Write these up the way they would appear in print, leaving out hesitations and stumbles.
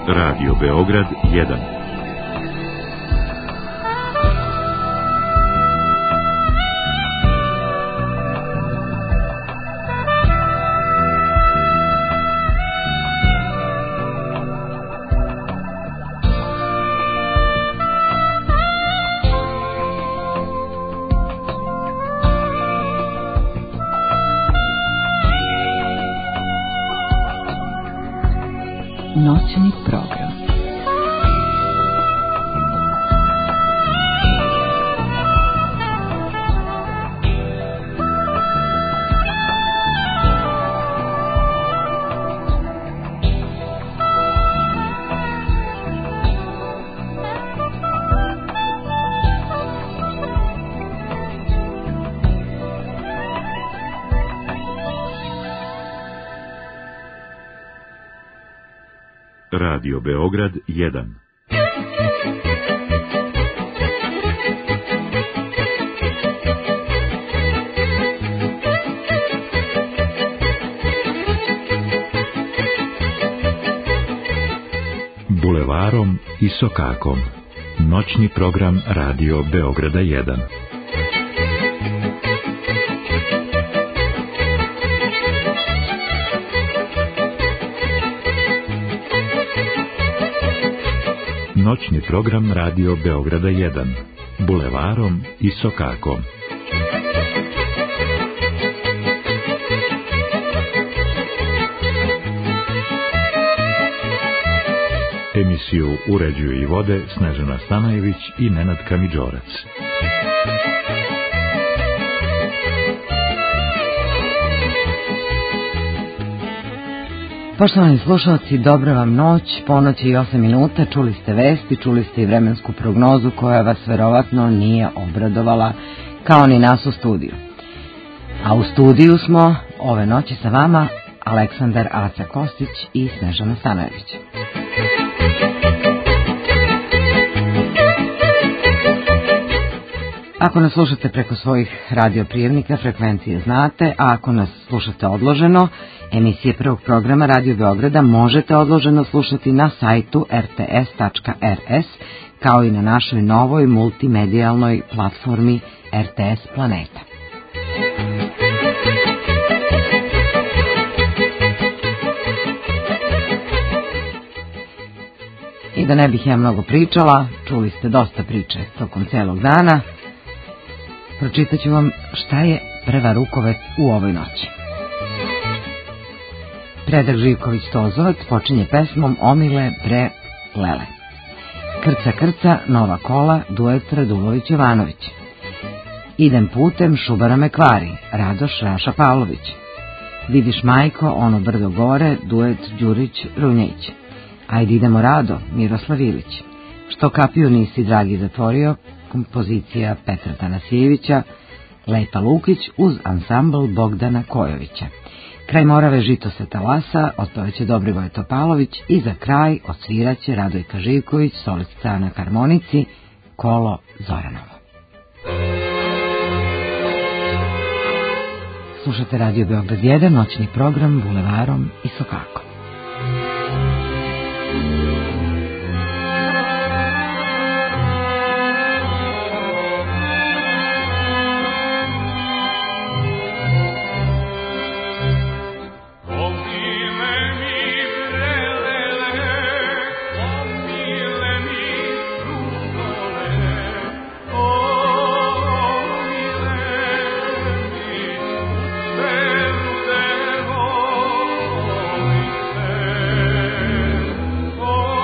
Radio Beograd 1. Noćni program. Radio Beograd 1. Bulevarom i sokakom. Noćni program Radio Beograda 1. Noćni program Radio Beograda 1. Bulevarom i sokakom. Emisiju uređuju i vode Snežana Stanojević i Nenad Kamidžorac. Poštovani slušalci, dobra vam noć, ponoć i 8 minuta, čuli ste vesti, čuli ste i vremensku prognozu koja vas verovatno nije obradovala, kao ni nas u studiju. A u studiju smo ove noći sa vama Aleksandar Aca Kostić i Snežana Stanojević. Ako nas slušate preko svojih radioprijemnika, frekvencije znate, a ako nas slušate odloženo, emisije prvog programa Radio Beograda možete odloženo slušati na sajtu rts.rs, kao i na našoj novoj multimedijalnoj platformi RTS Planeta. I da ne bih ja mnogo pričala, čuli ste dosta priče tokom celog dana, pročitat ću vam šta je prva rukovest u ovoj noći. Predrag Živković Tozovac počinje pesmom Omile bre lele. Krca krca, nova kola, duet Radulović Jovanović. Idem putem, šubara me kvari, Radoš Raša Pavlović. Vidiš majko, ono brdo gore, duet Đurić Runjević. Ajde idemo Rado, Miroslav Ilić. Što kapiju nisi dragi zatvorio, kompozicija Petra Tanasijevića. Lepa Lukić uz ansambl Bogdana Kojovića. Kraj Morave žito se talasa, otpevaće Dobrivoje Topalović i za kraj odsviraće Radojka Živković, solistica na harmonici, Kolo Zoranovo. Slušate Radio Beograd 1, noćni program Bulevarom i sokakom. Oh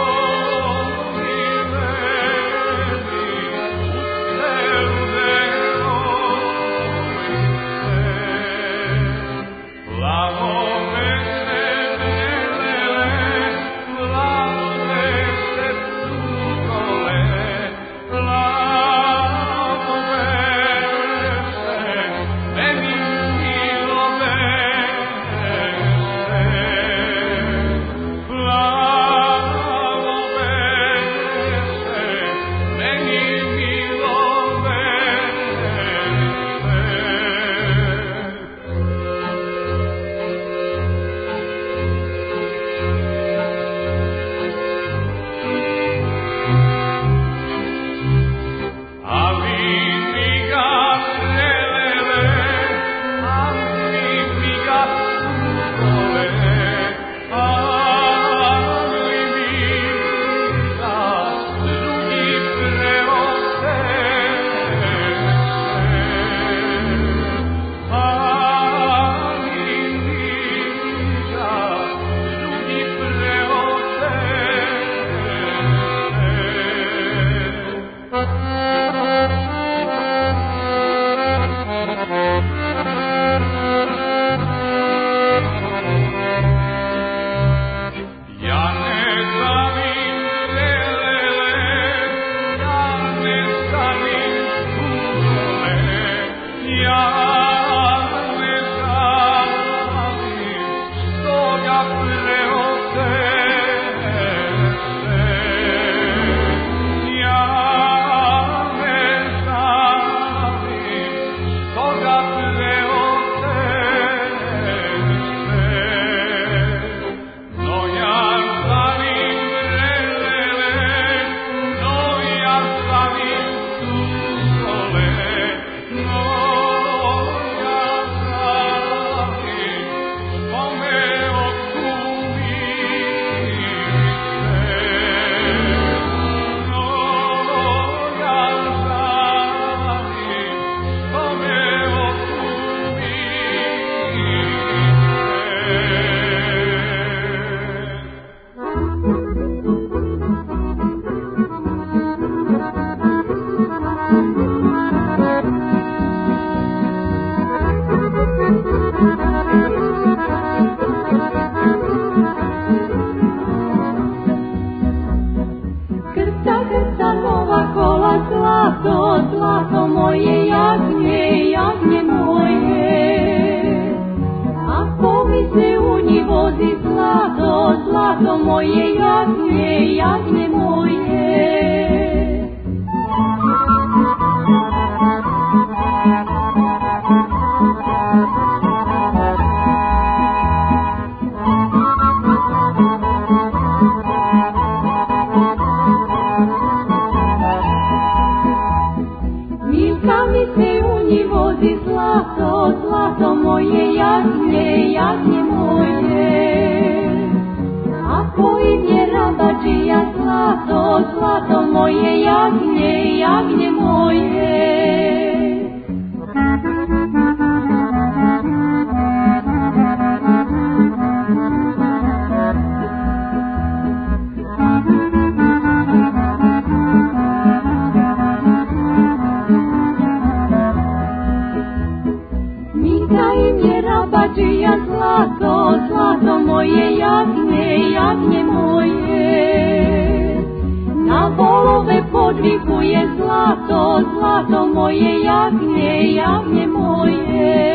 unji vozi zlato, zlato moje jagnje, jagnje moje. Milka mi se unji vozi zlato, zlato moje jagnje, jagnje moje. A koji je rabađija zlato, zlato moje jagnje, jagnje moje. Rabađija zlato, zlato moje jagnje, jagnje moje. Na volove podvikuje zlato, zlato moje jagnje, jagnje moje.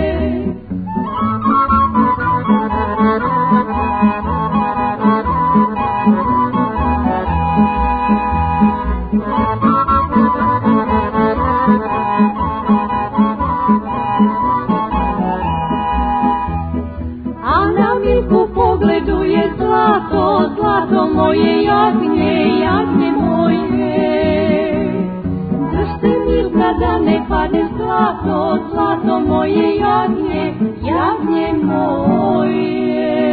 Zlato, zlato moje jagnje, jagnje moje. Držte Milka da ne padne zlato, zlato moje jagnje, jagnje moje.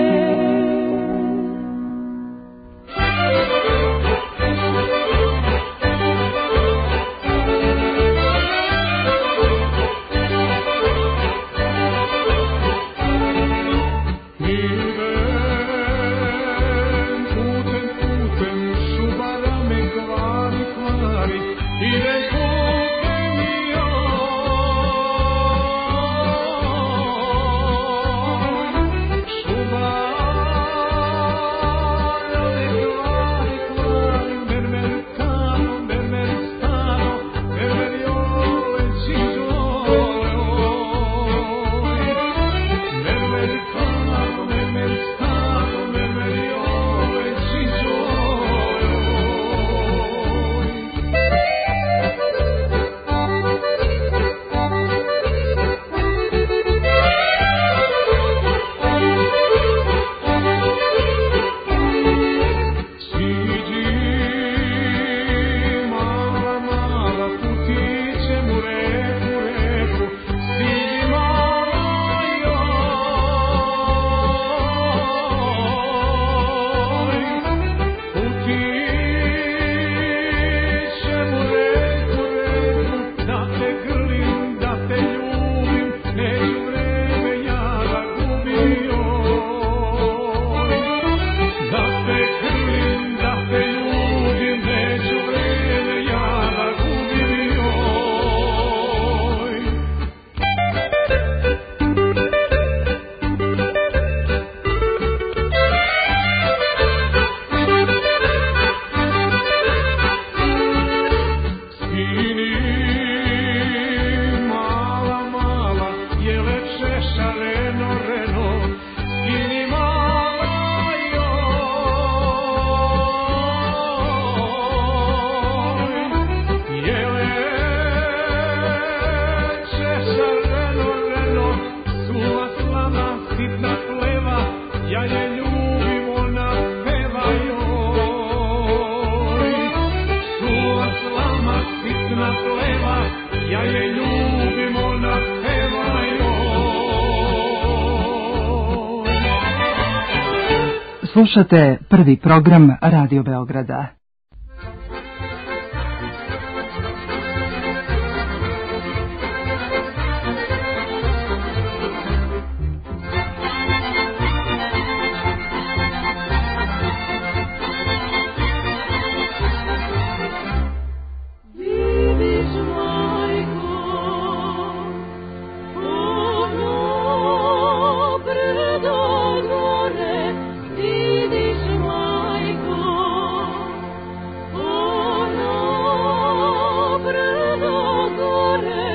Slušate prvi program Radio Beograda.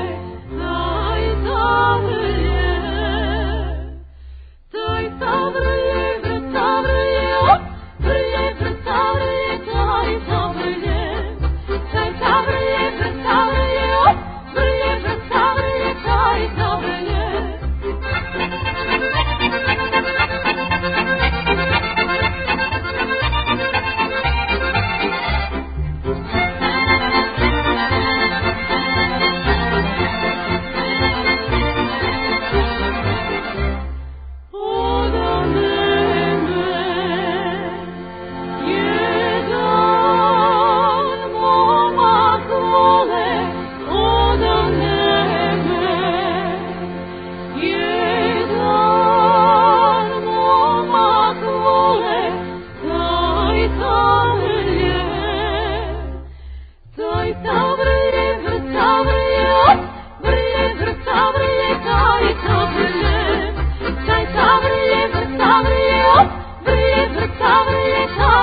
Sobre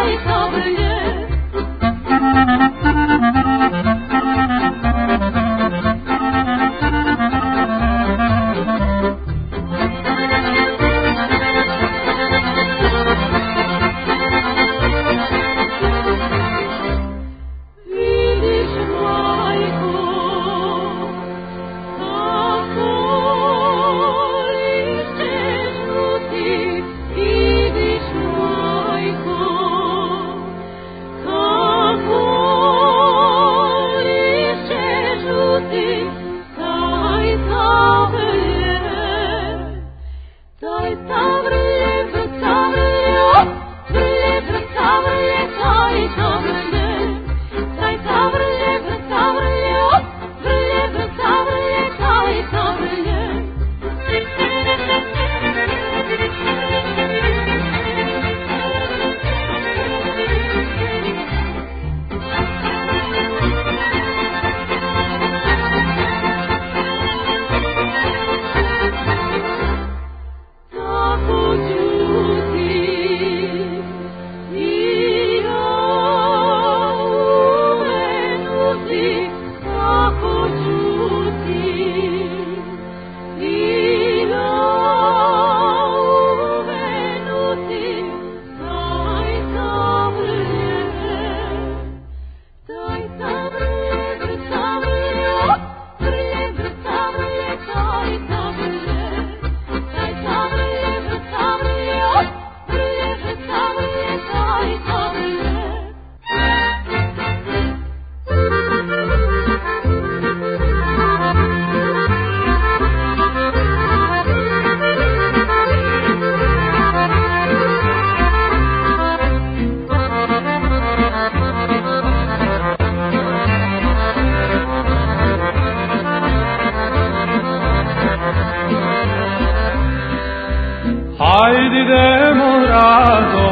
Ajde idemo rado,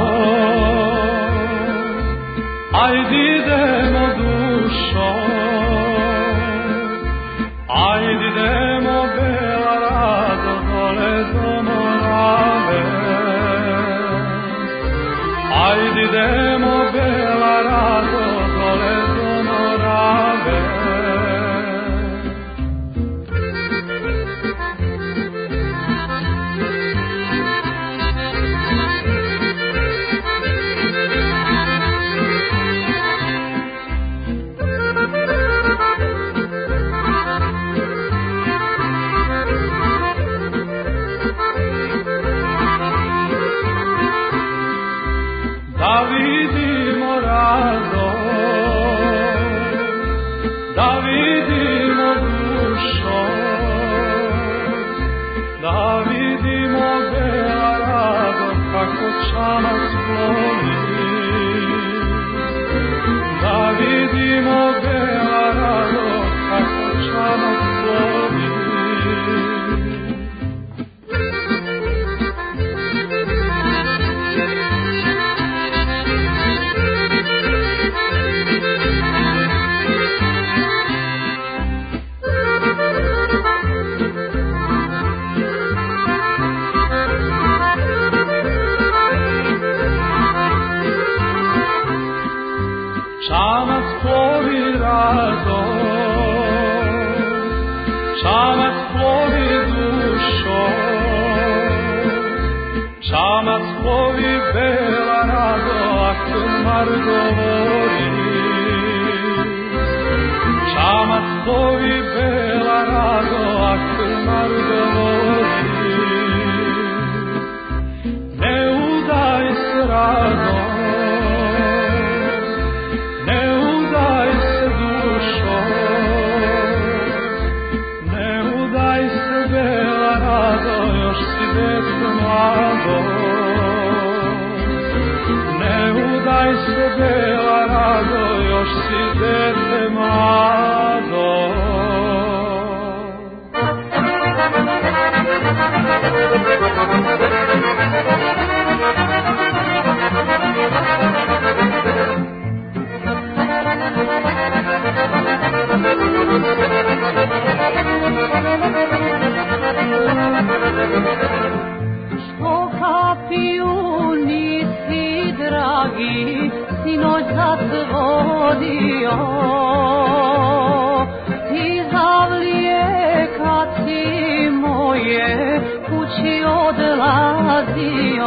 ajde idemo dušo, ajde idemo bela rado dole do Morave, ajde idemo bela rado dole do Morave. Da vidimo radost, da vidimo dušo, da vidimo bela radost kako čamac plovi, da vidimo bela radost kako čamac plovi. Čamac plovi radost, čamac plovi dušo, čamac plovi bela rado, ako mar govori. Čamac plovi bela rado, ako mar govori. Ne udaj se radost, još si dete mlado, ne udaj se bela rado, još si dete mlado. Što kapiju nisi drag, dragi sinoć zatvorio i zavlijeka ti moje kući odlazio,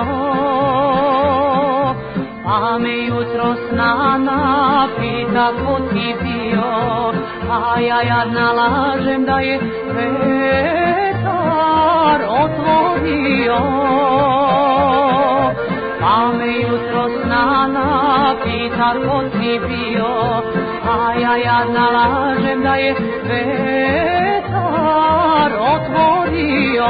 pa me jutro snana pita ko ti bio, a ja jadna lažem da je vetar otvorio. Pa me jutro snana pita ko ti bio, a ja jadna lažem da je vetar otvorio.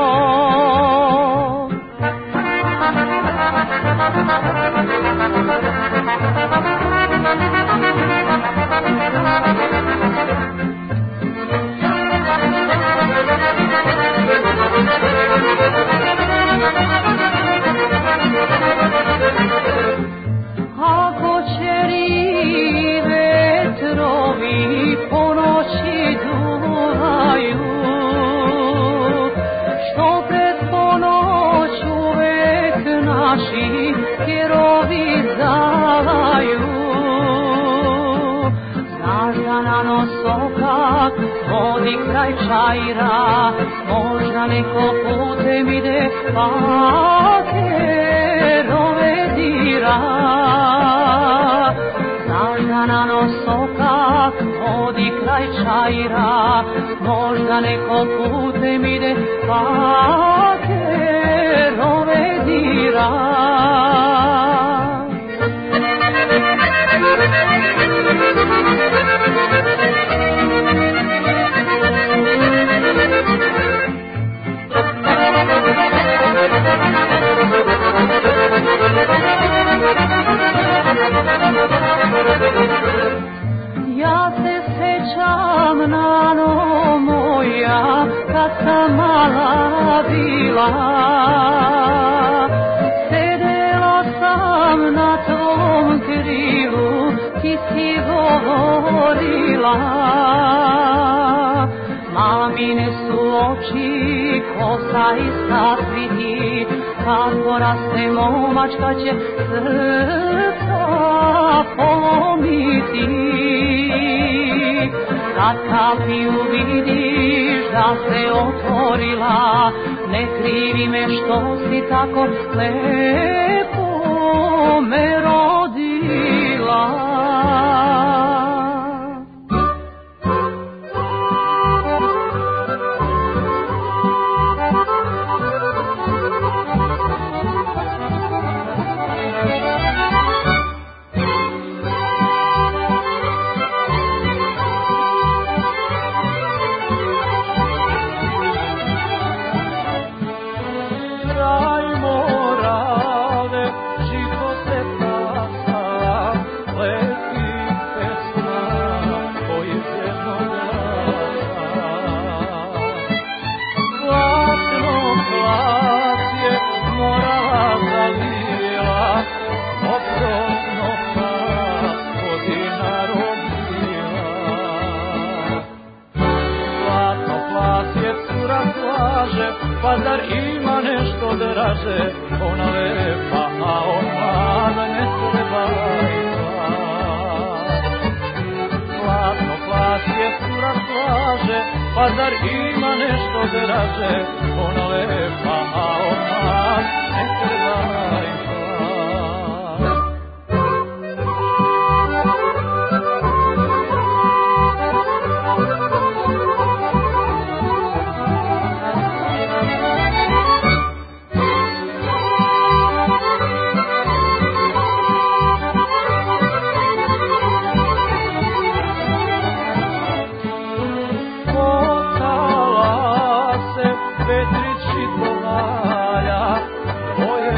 Ako čeri vetrovi po noći duvaju, što pred ponoć uvek naši kerovi zavaju, znaš da na nosokak vodi kraj Čaira, možda neko putem ide pa kerove dira. Znaš da na nosokak vodi kraj Čaira, možda neko putem ide pa kerove dira. Ja se sećam nano moja kad sam mala bila, sedela sam na tvom krilu, ti si govorila. Mamine su oči, kosa ista sviti, kako raste momačka će srca polomiti. Kad kapiju vidiš da se otvorila, ne krivi me što si tako lepo me rodila. Pa zar ima nešto draže, ona lepa, a on mlad ne treba i glas. Zlatno plasje cura slaže, pa zar ima nešto draže, ona lepa, a on mlad ne treba i glas. Vetrići to valja, tvoje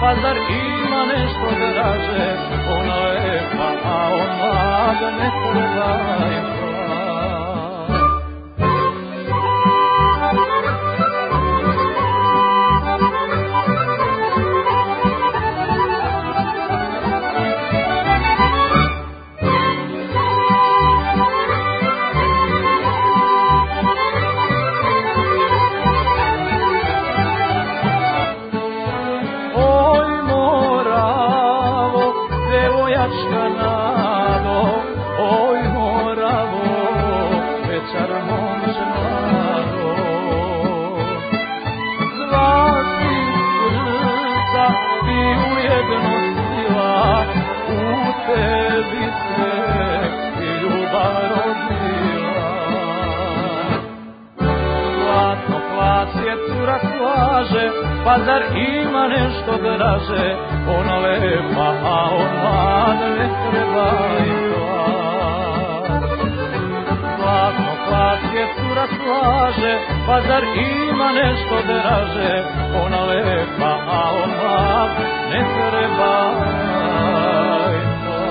pa zar ima nešto draže, ona lepa, a on mlad, ne treba im plač. Pa zar ima nešto draže, ona lepa, a on mlad, ne treba im plač. Zlatno plasje cura slaže, pa zar ima nešto draže, ona lepa, a on mlad, ne treba im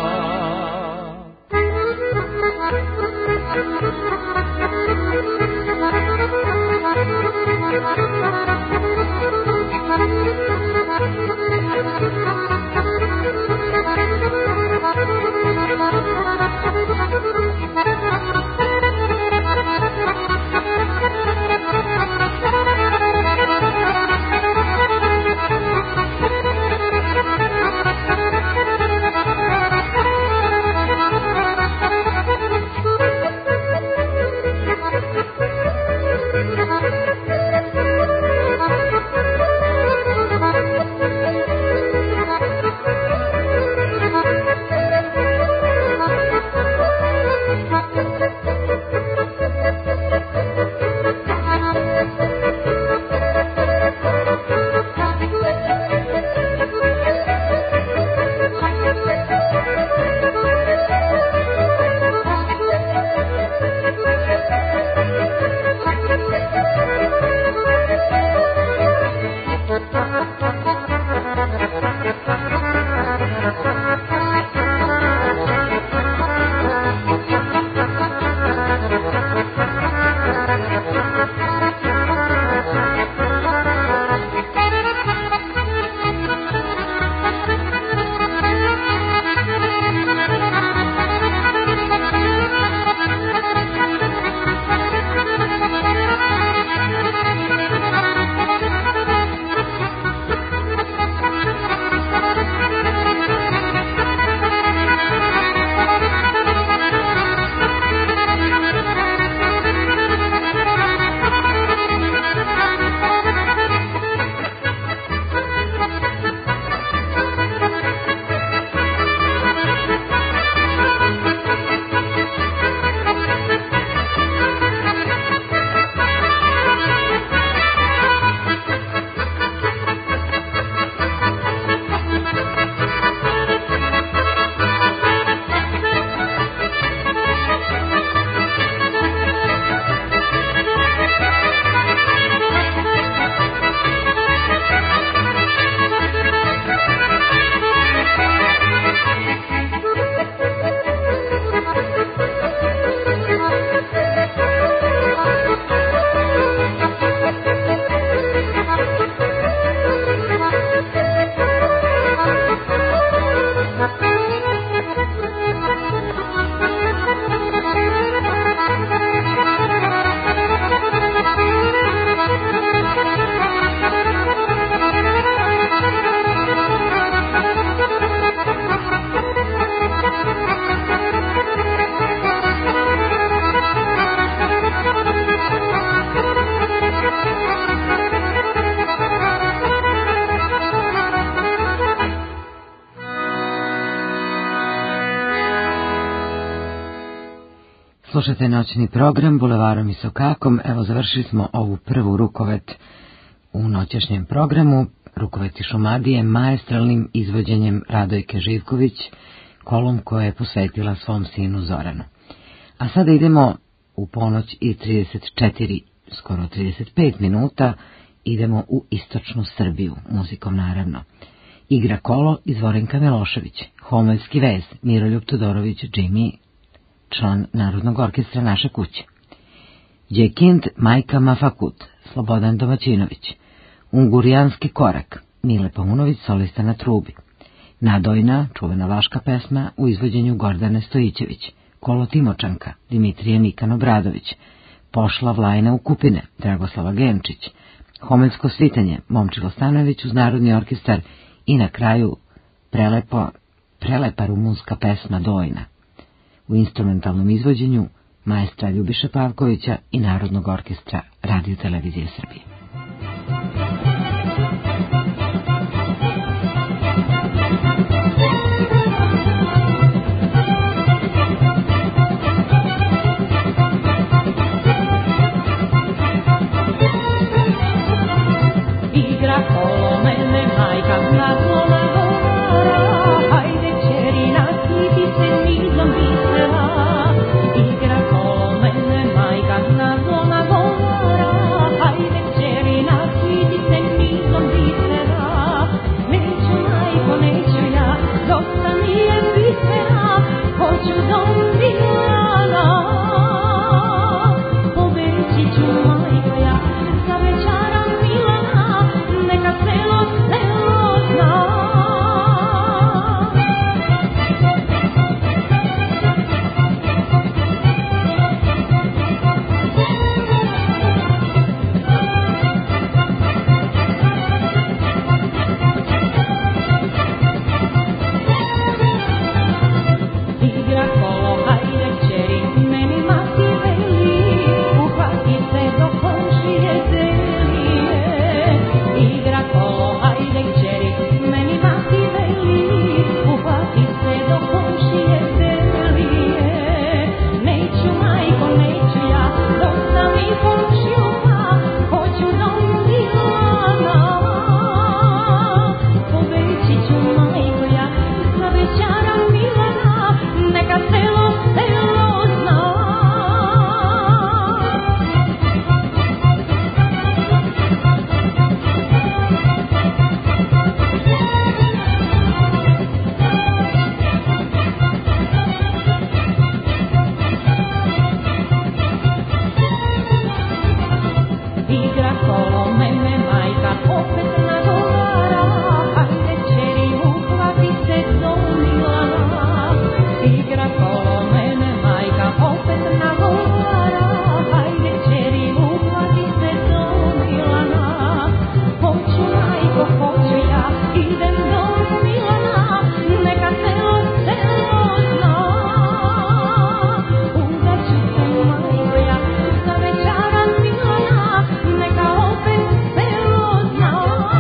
Slušate noćni program Bulevarom i Sokakom. Evo, završili smo ovu prvu rukovet u noćašnjem programu. Rukovet iz Šumadije maestralnim izvođenjem Radojke Živković, kolom koje je posvetila svom sinu Zoranu. A sada idemo u ponoć i 34, skoro 35 minuta, idemo u istočnu Srbiju, muzikom naravno. Igra kolo Izvorenka Milošević, Homoljski vez Miroljub Todorović Jimmy, član Narodnog orkestra Naše kuće. Đekint Majka Mafakut, Slobodan Domaćinović. Ungurijanski korak, Mile Paunović, solista na trubi. Nadojna, čuvena vlaška pesma u izvođenju Gordane Stojićević. Kolo Timočanka, Dimitrije Nikan Obradović. Pošla Vlajna u Kupine, Dragoslava Genčić. Homeljsko svitanje, Momčilo Stanojević uz Narodni orkestar i na kraju prelepa rumunska pesma Dojna. U instrumentalnom izvođenju maestra Ljubiše Pavkovića i Narodnog orkestra Radio Televizije Srbije. Igra kolo mene majka na gola, hajde čeri nasiti se nizom bisera. Igra kolo mene majka na gola, hajde čeri nasiti se nizom bisera. Neću majko, neću ja, dosta mi je bisera, hoću do Milana. Pobeći ću majko ja, za večara Milana, neka celo zna. Igra kolo, hajde čeri, meni mati veli, uhvati se do komšije zelije. Igra kolo, hajde čeri, meni mati veli, uhvati se do komšije zelije. Neću majko, neću ja, dosta mi komšija, hoću do Milana. Pobeći ću majko ja, za večara Milana, neka celo zna. Igra kolo mene majka opet nagovara, hajde čeri uhvati se do Milana. Igra kolo mene majka opet nagovara, hajde čeri uhvati se do Milana. Hoću majko, hoću ja, idem do Milana, neka celo zna. Udaću se majko ja, za večara Milana, neka opet celo zna.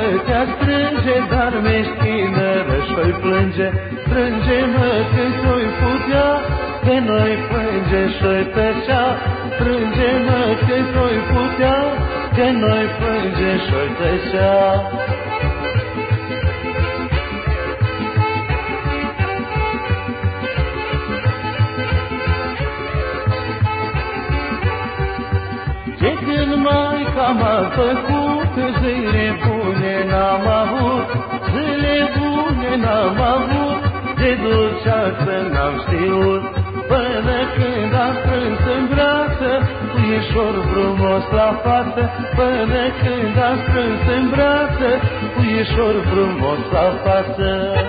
te strânge, dar meștină rășoi plânge. Strânge-mă când tu-i putea, de noi plânge și-i tăcea. Strânge-mă când tu-i putea, de noi plânge și-i tăcea. De când Maica m-a făcut, zile bune n-am avut, zile bune n-am avut, de dulceață n-am știut. Până când am strâns în brață, puișor frumos la față. Până când am strâns în brață, puișor frumos la față.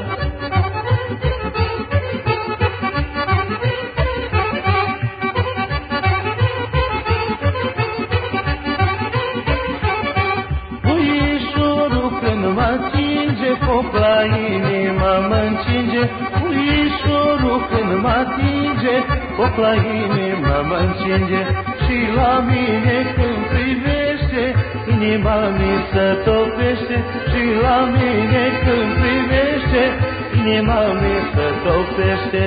Foc la inima mă-ncinge, puișorul când mă atinge, foc la inima mă-ncinge. Și la mine când privește, inima mi se topește. Și la mine când privește, inima mi se topește.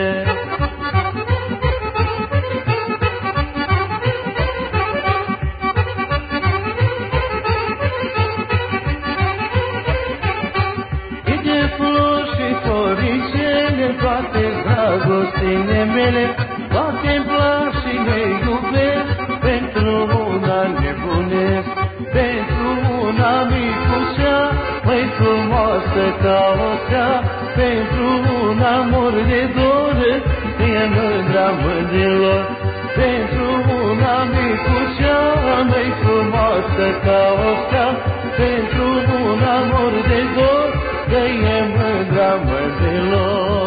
Toate dragostine mele, toate-mi plac și le iubesc, pentru una nebunesc, pentru una micușa, mai frumoasă ca o stea, pentru una mor de dor, e mândra mândrilor. Pentru una micușa, mai frumoasă ca o stea, pentru una mor de dor, e mândra mândrilor.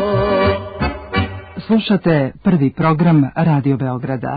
Slušate prvi program Radio Beograda.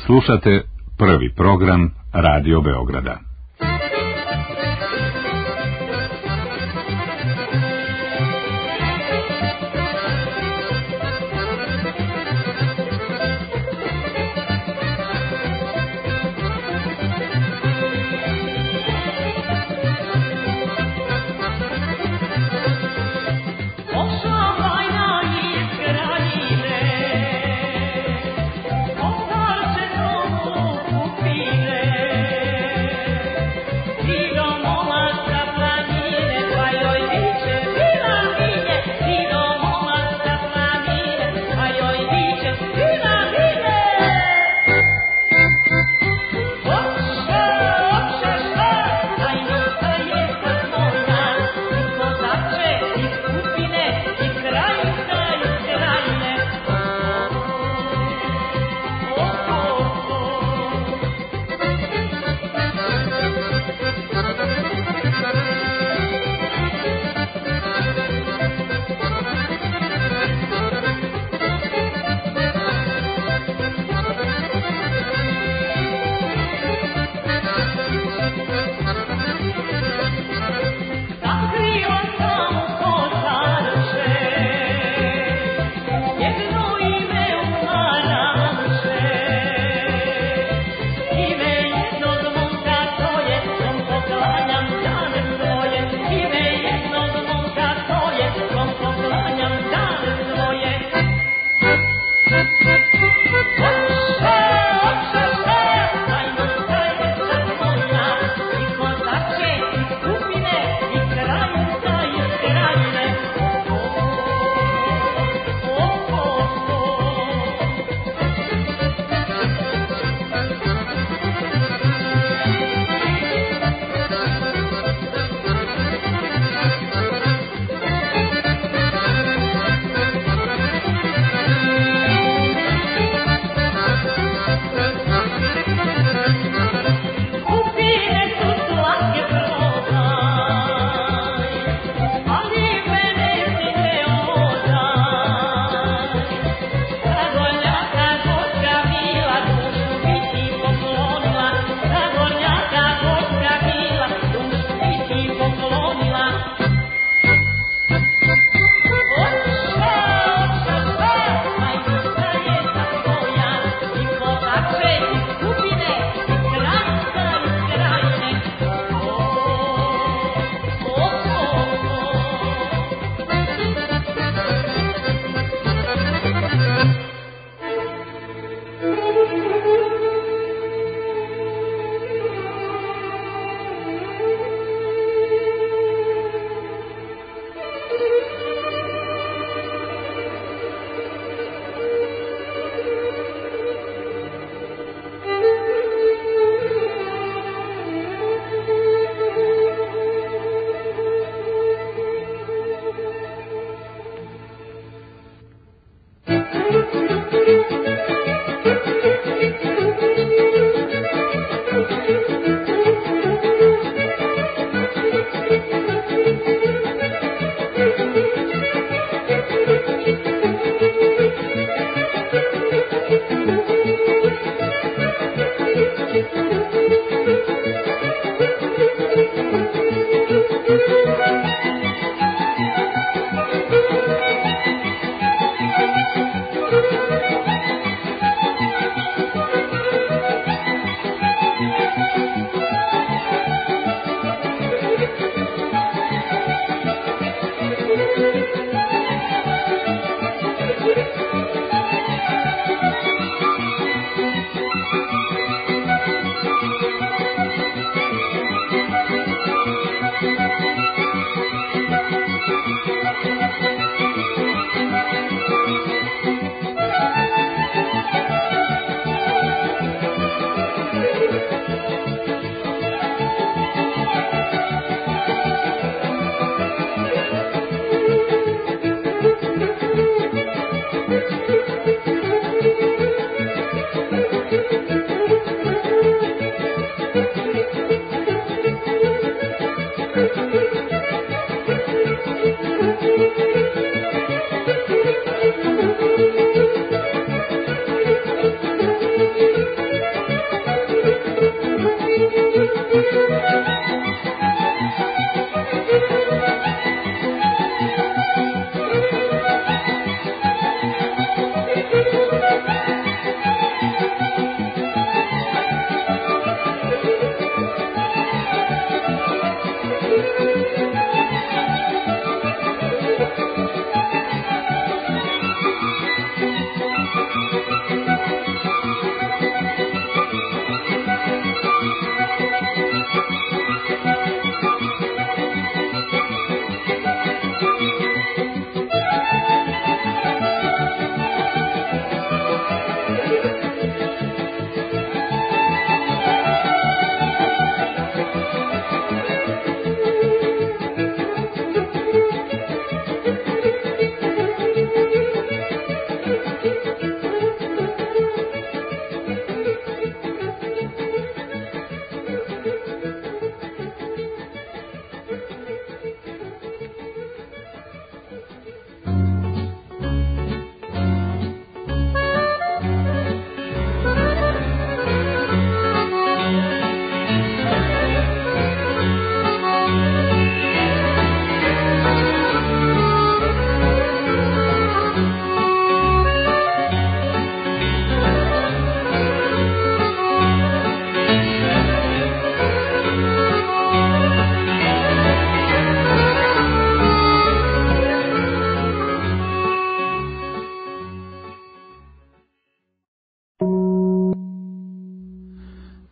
Slušate prvi program Radio Beograda.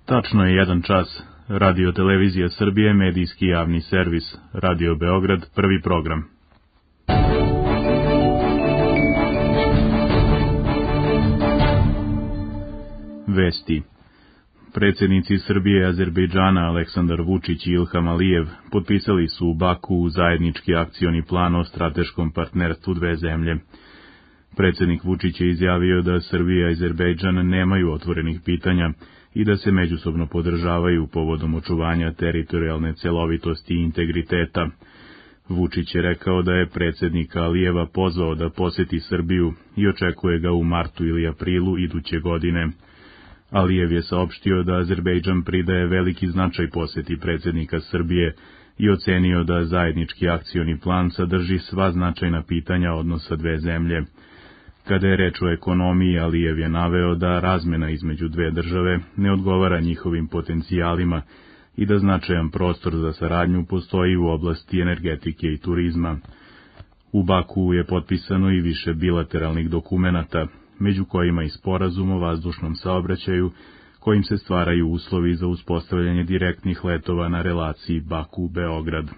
Tačno je 1 čas. Radio Televizija Srbije, medijski javni servis. Radio Beograd, prvi program. Vesti. Predsjednici Srbije i Azerbejdžana Aleksandar Vučić i Ilham Alijev potpisali su u Baku zajednički akcioni plan o strateškom partnerstvu dve zemlje. Predsjednik Vučić je izjavio da Srbija i Azerbejdžan nemaju otvorenih pitanja i da se međusobno podržavaju povodom očuvanja teritorijalne celovitosti i integriteta. Vučić je rekao da je predsjednika Alijeva pozvao da posjeti Srbiju i očekuje ga u martu ili aprilu iduće godine. Alijev je saopštio da Azerbejdžan pridaje veliki značaj posjeti predsjednika Srbije i ocenio da zajednički akcioni plan sadrži sva značajna pitanja odnosa dve zemlje. Kada je reč o ekonomiji, Alijev je naveo da razmena između dve države ne odgovara njihovim potencijalima i da značajan prostor za saradnju postoji u oblasti energetike i turizma. U Baku je potpisano i više bilateralnih dokumenata, među kojima i sporazum o vazdušnom saobraćaju, kojim se stvaraju uslovi za uspostavljanje direktnih letova na relaciji Baku-Beograd.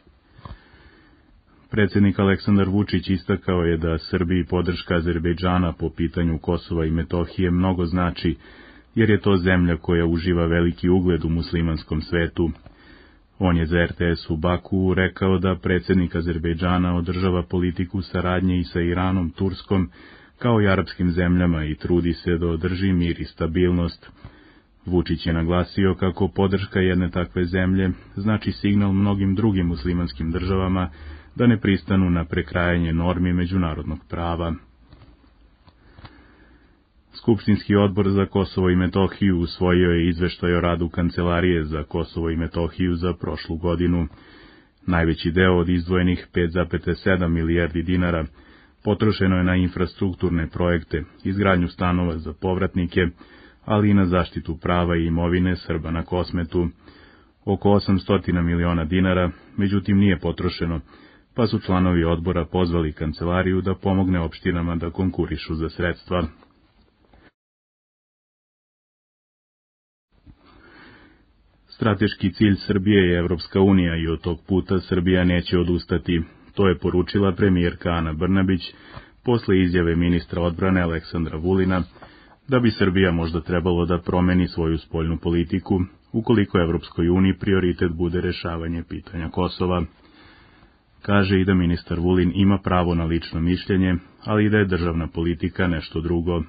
Predsjednik Aleksandar Vučić istakao je da Srbiji podrška Azerbejdžana po pitanju Kosova i Metohije mnogo znači, jer je to zemlja koja uživa veliki ugled u muslimanskom svetu. On je za RTS u Baku rekao da predsjednik Azerbejdžana održava politiku saradnje i sa Iranom, Turskom, kao i arapskim zemljama i trudi se da održi mir i stabilnost. Vučić je naglasio kako podrška jedne takve zemlje znači signal mnogim drugim muslimanskim državama da ne pristanu na prekrajanje normi međunarodnog prava. Skupštinski odbor za Kosovo i Metohiju usvojio je izveštaj o radu Kancelarije za Kosovo i Metohiju za prošlu godinu. Najveći deo od izdvojenih 5,7 milijardi dinara potrošeno je na infrastrukturne projekte, izgradnju stanova za povratnike, ali i na zaštitu prava i imovine Srba na Kosmetu. Oko 800 miliona dinara, međutim, nije potrošeno, pa su članovi odbora pozvali Kancelariju da pomogne opštinama da konkurišu za sredstva. Strateški cilj Srbije je Evropska unija i od tog puta Srbija neće odustati. To je poručila premijerka Ana Brnabić posle izjave ministra odbrane Aleksandra Vulina da bi Srbija možda trebalo da promeni svoju spoljnu politiku ukoliko Evropskoj uniji prioritet bude rešavanje pitanja Kosova. Kaže i da ministar Vulin ima pravo na lično mišljenje, ali i da je državna politika nešto drugo.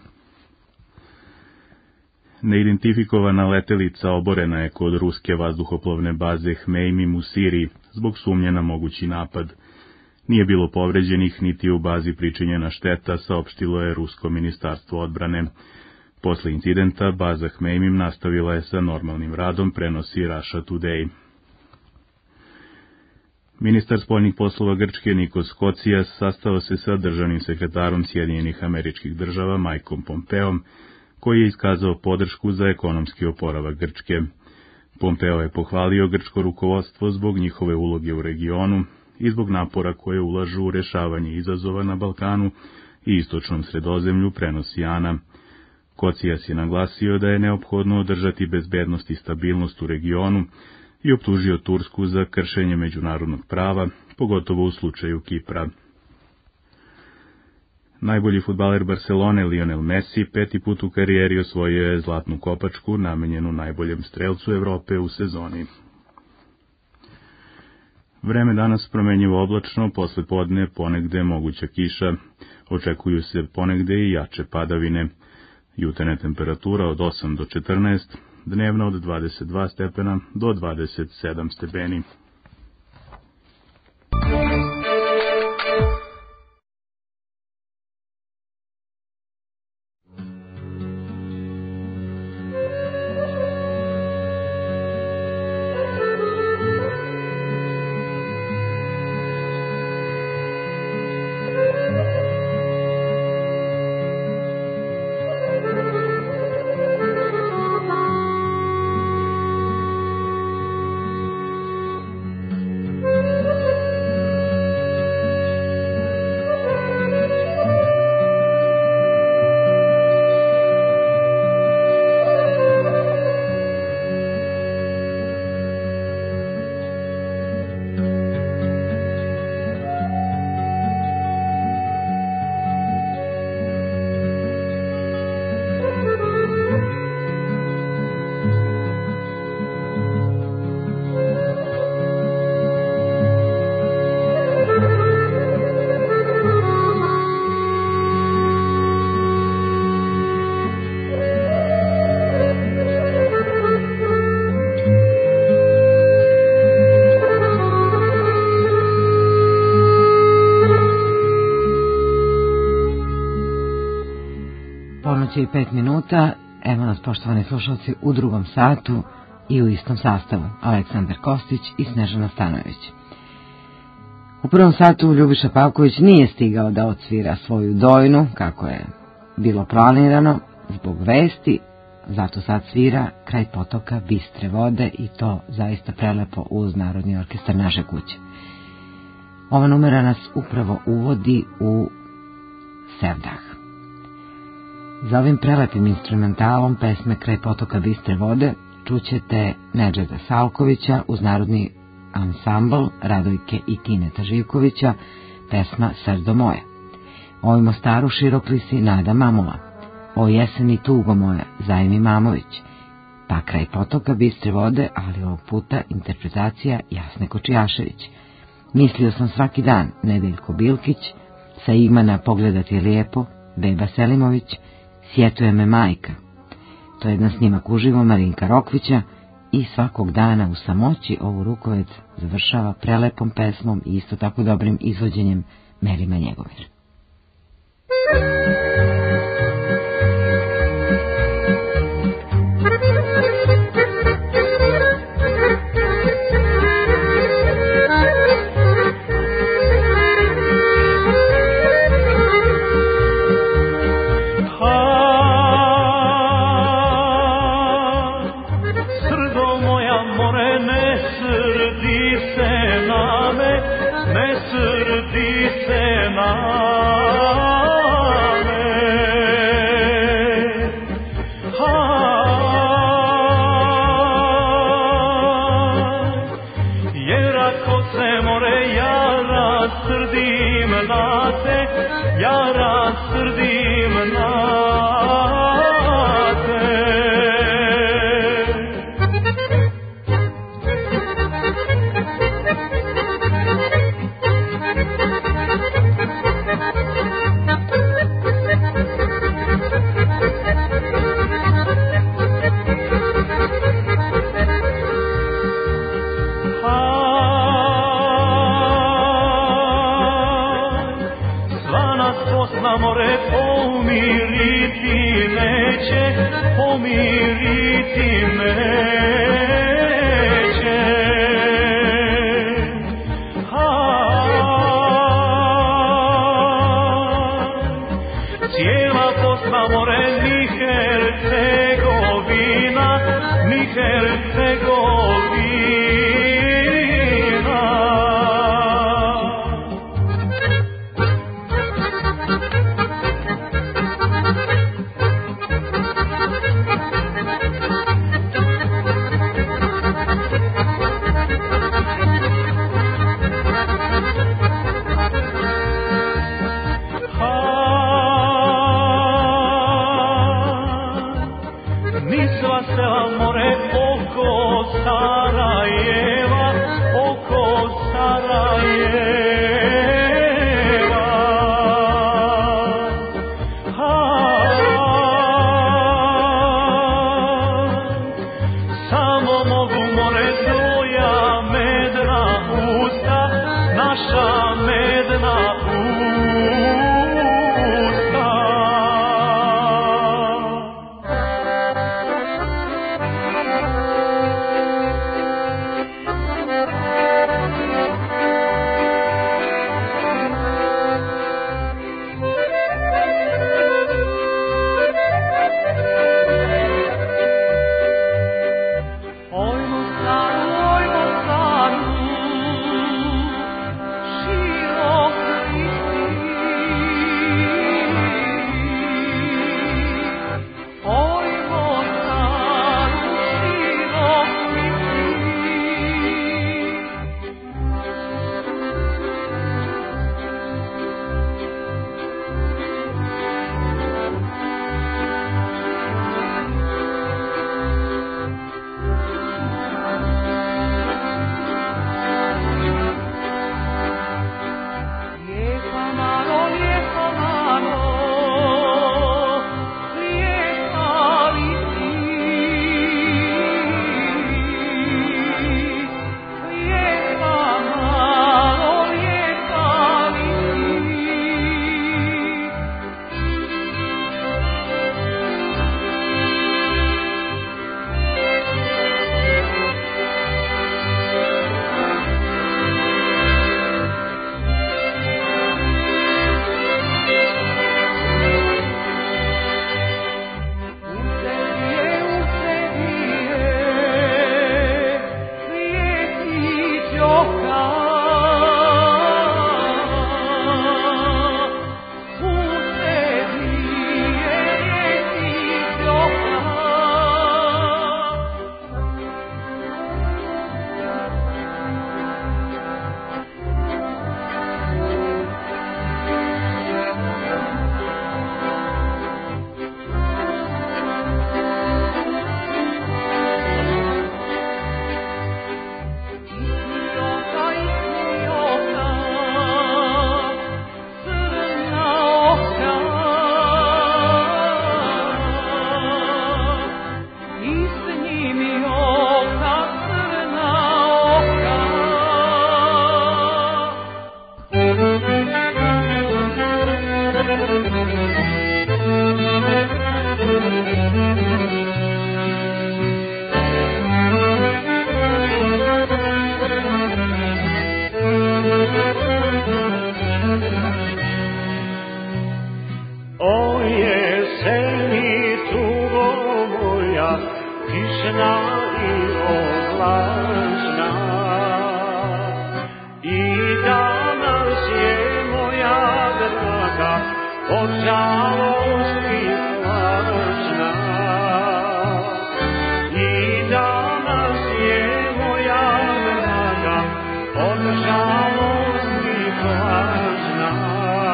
Neidentifikovana letelica oborena je kod ruske vazduhoplovne baze Hmeimim u Siriji zbog sumnje na mogući napad. Nije bilo povređenih niti u bazi pričinjena šteta, saopštilo je Rusko ministarstvo odbrane. Posle incidenta baza Hmeimim nastavila je sa normalnim radom, prenosi Russia Today. Ministar spoljnih poslova Grčke Nikos Kocias sastao se sa državnim sekretarom Sjedinjenih Američkih Država Mikeom Pompeom, koji je iskazao podršku za ekonomski oporavak Grčke. Pompeo je pohvalio grčko rukovodstvo zbog njihove uloge u regionu i zbog napora koje ulažu u rešavanje izazova na Balkanu i istočnom Sredozemlju, prenosi ANA. Kocijas je naglasio da je neophodno održati bezbednost i stabilnost u regionu i optužio Tursku za kršenje međunarodnog prava, pogotovo u slučaju Kipra. Najbolji fudbaler Barcelone Lionel Messi 5. put u karijeri osvojio je zlatnu kopačku namenjenu najboljem strelcu Evrope u sezoni. Vreme danas promenjivo oblačno, posle podne ponegde moguća kiša, očekuju se ponegde i jače padavine. Jutarnja temperatura od 8 do 14, dnevna od 22 stepena do 27 stepeni. noći i 5 minuta. Evo nas, poštovani slušalci, u drugom satu i u istom sastavu. Aleksandar Kostić i Snežana Stanojević. U prvom satu Ljubiša Pavković nije stigao da odsvira svoju dojnu, kako je bilo planirano, zbog vesti, zato sad svira Kraj potoka bistre vode i to zaista prelepo uz Narodni orkestar naše kuće. Ova numera nas upravo uvodi u Sevdah. Za ovim prelepim instrumentalom pesme Kraj potoka bistre vode čućete Nedžeda Salkovića uz Narodni ansambl Radojke i Tineta Živkovića, pesma Srdo moje. Oj Mostaru široklisi Nada Mamula, o jeseni tugo moja Zajmi Mamović, pa Kraj potoka bistre vode, ali ovog puta interpretacija Jasne Kočijašević. Mislio sam svaki dan, Nedeljko Bilkić, sa Igmana Pogledati lijepo, Beba Selimović, Sjetuje me majka. To je jedan snimak uživo Marinka Rokvića i svakog dana u samoći ovu Rukovec završava prelepom pesmom i isto tako dobrim izvođenjem Merima Njegomir. nežna i oblačna. I danas je moja draga od žalosti plačna. I danas je moja draga od žalosti plačna.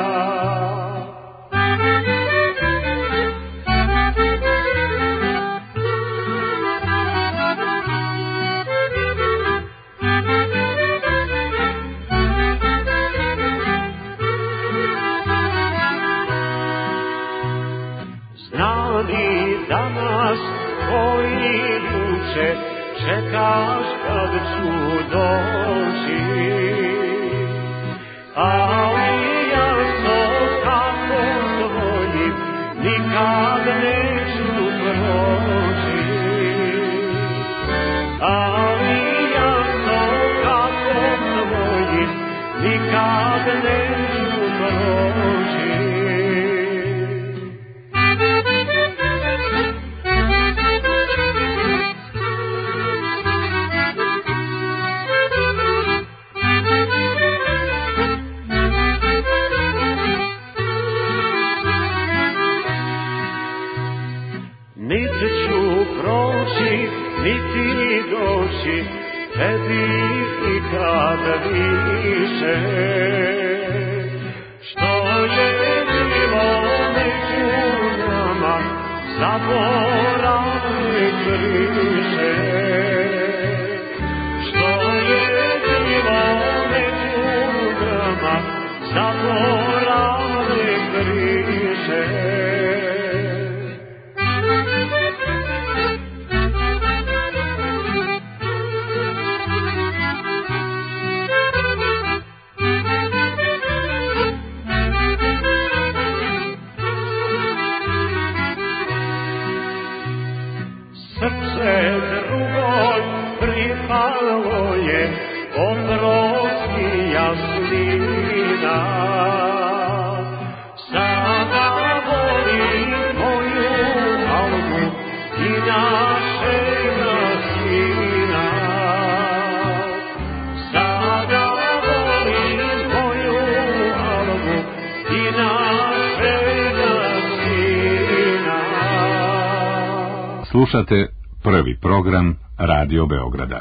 Danas koji duše čekaš kad ću doći, ali ja sokakom tvojim nikad neću proći. Ali ja sokakom tvojim nikad neću proći. Niti ću proći, niti doći, tebi ikad više. Što je bilo među nama, zaboravit više. Što je bilo među nama, zaboravit više. Srce drugoj pripalo je oprosti jasnina. Sada voli moju Albu i našega sina. Sada voli moju Albu i našega sina. Slušate prvi program Radio Beograda.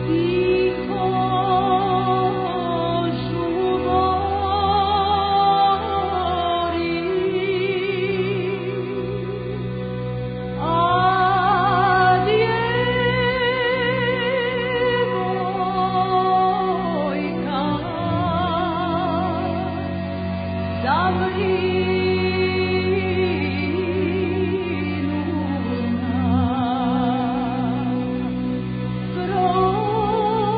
Oh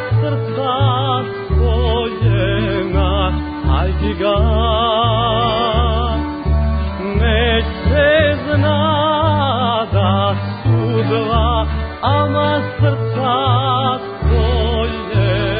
srca svojena, hajdi ga, neć se zna da su dva, ama srca svojena.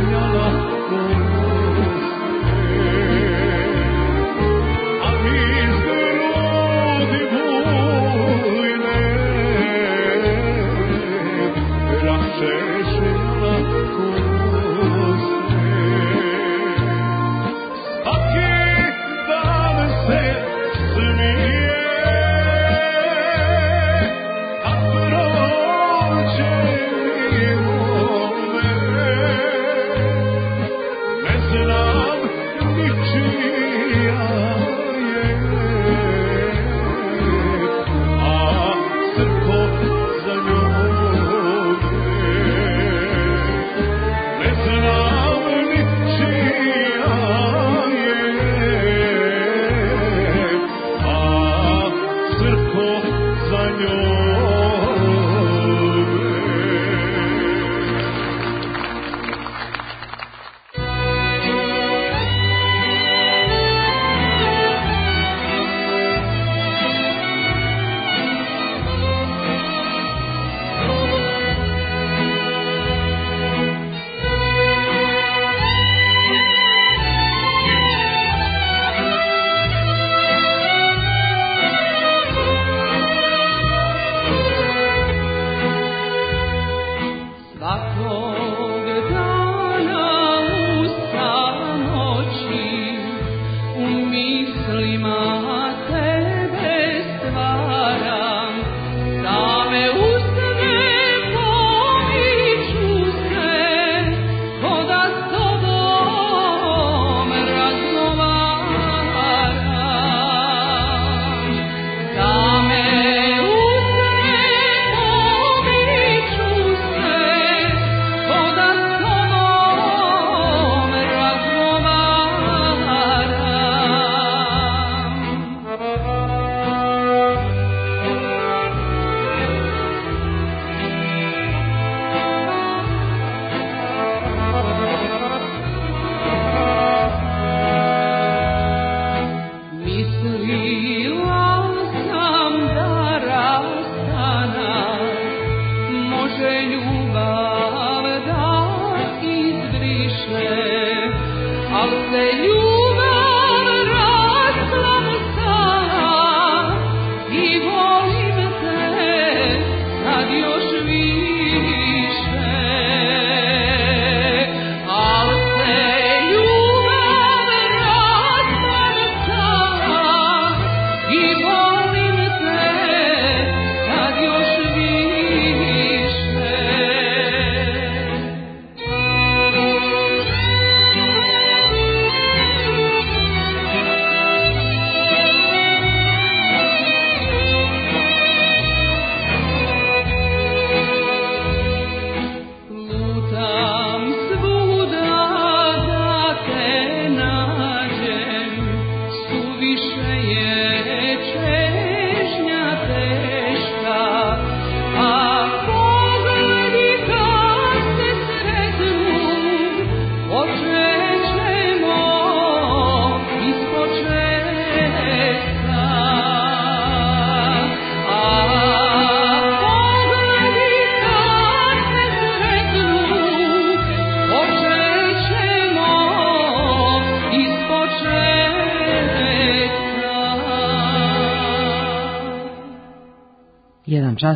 čas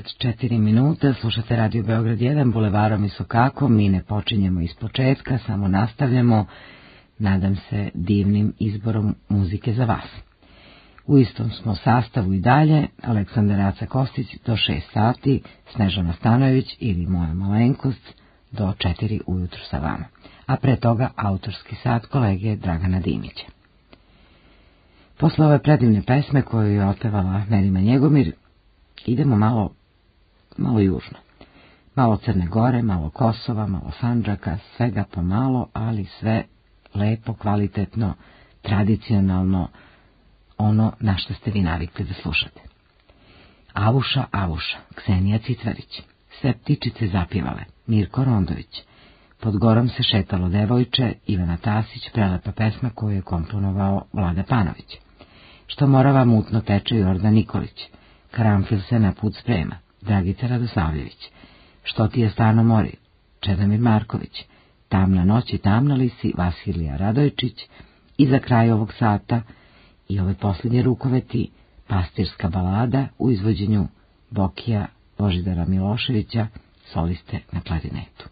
34 minuta, slušate Radio Beograd 1, bulevarom i Sokakom, mi ne počinjemo iz početka, samo nastavljamo, nadam se, divnim izborom muzike za vas. U istom smo sastavu i dalje, Aleksandar Aca Kostić do 6 sati, Snežana Stanojević ili moja malenkost do 4 ujutru sa vama, a pre toga autorski sat kolege Dragana Dimića. Posle ove predivne pesme koju je otpevala Merima Njegomir, idemo malo južno. Malo Crne Gore, malo Kosova, malo Sandžaka, svega pomalo, ali sve lepo, kvalitetno, tradicionalno, ono na što ste vi navikli da slušate. Avuša, avuša, Ksenija Citvarić, sve ptičice zapivale, Mirko Rondović, pod gorom se šetalo devojče, Ivana Tasić, prelepa pesma koju je komponovao Vlada Panović. Što Morava mutno teče, Jordan Nikolić, Karanfil se na put sprema, Dragica Radosavljević, Što ti je stano mori, Čedomir Marković, Tamna noć i tamnali si Vasilija Radojčić i za kraj ovog sata i ove posljednje rukoveti pastirska balada u izvođenju Bokija Božidara Miloševića, soliste na klarinetu.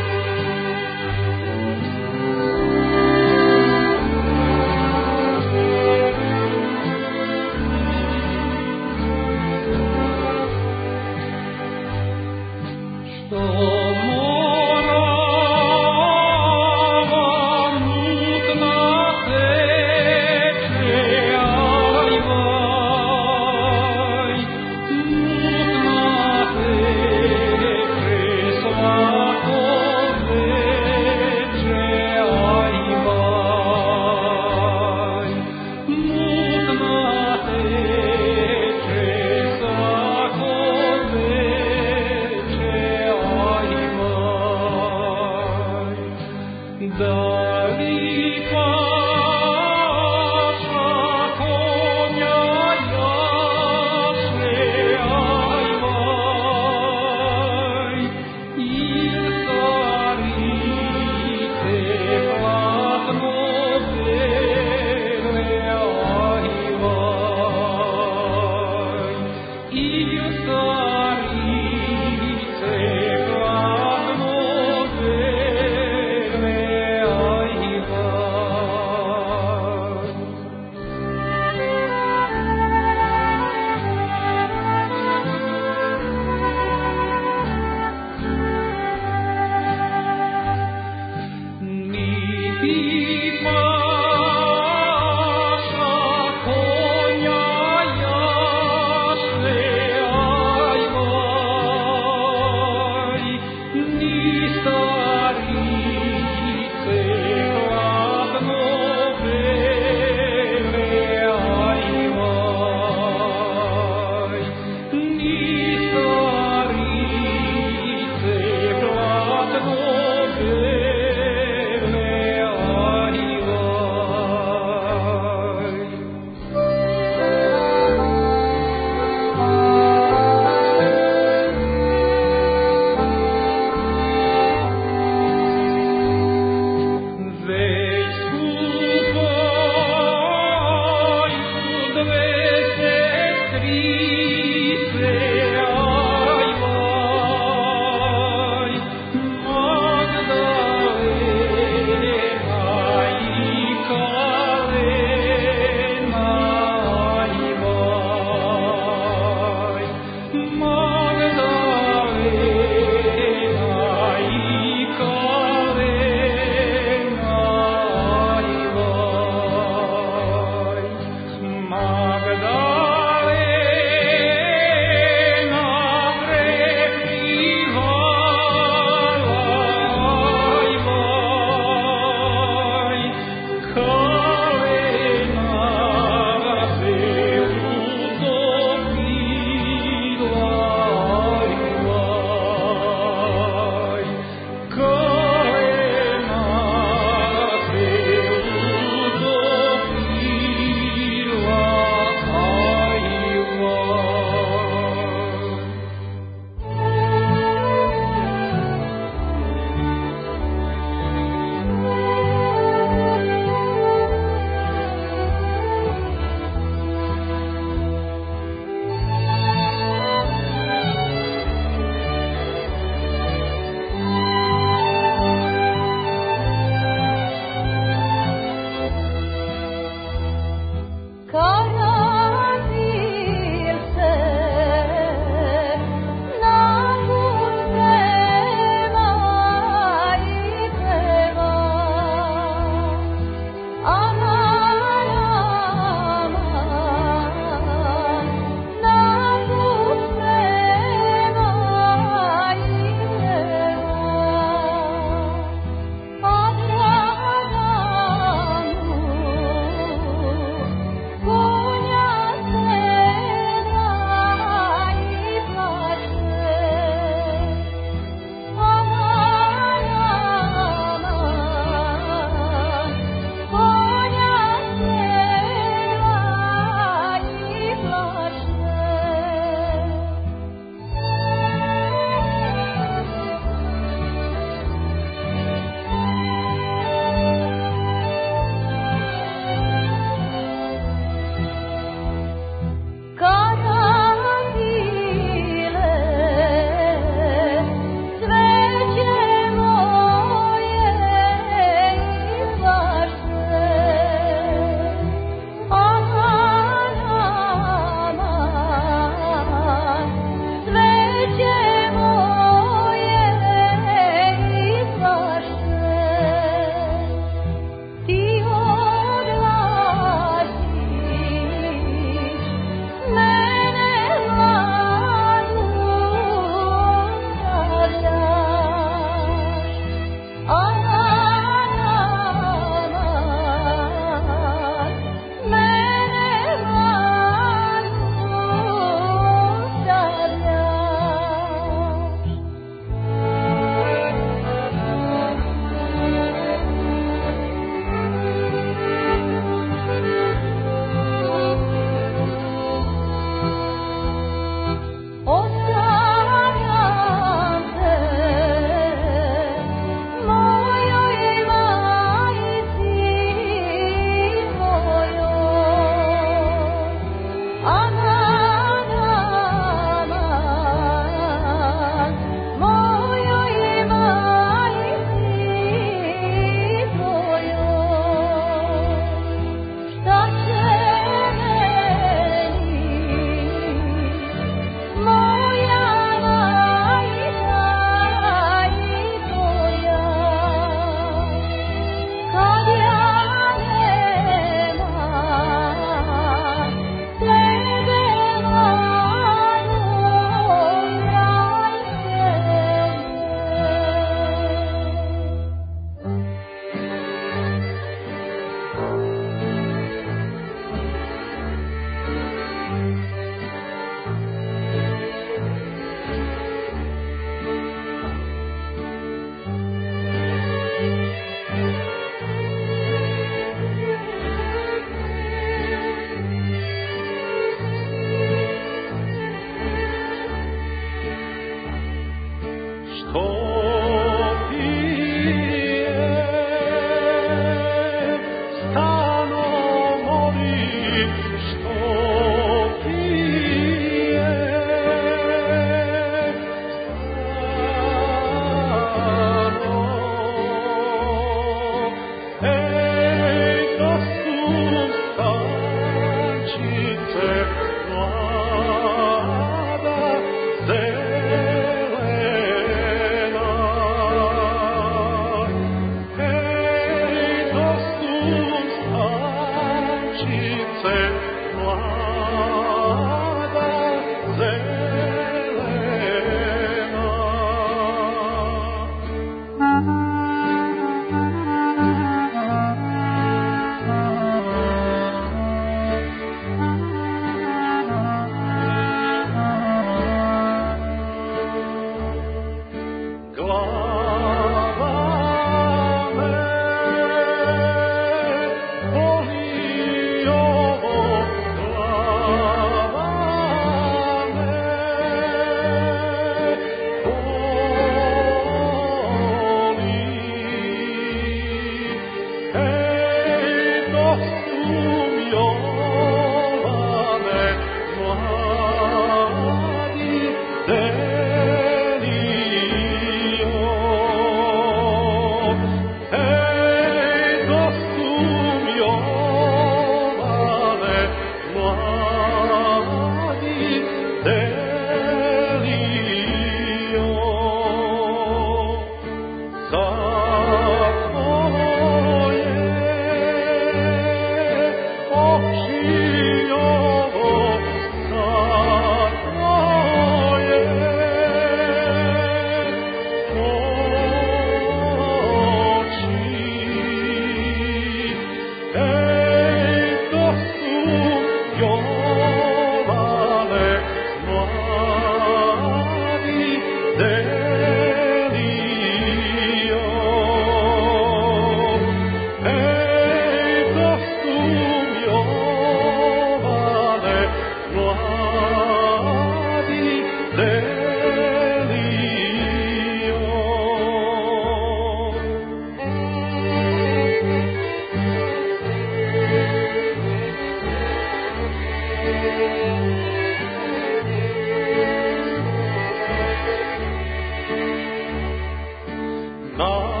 Da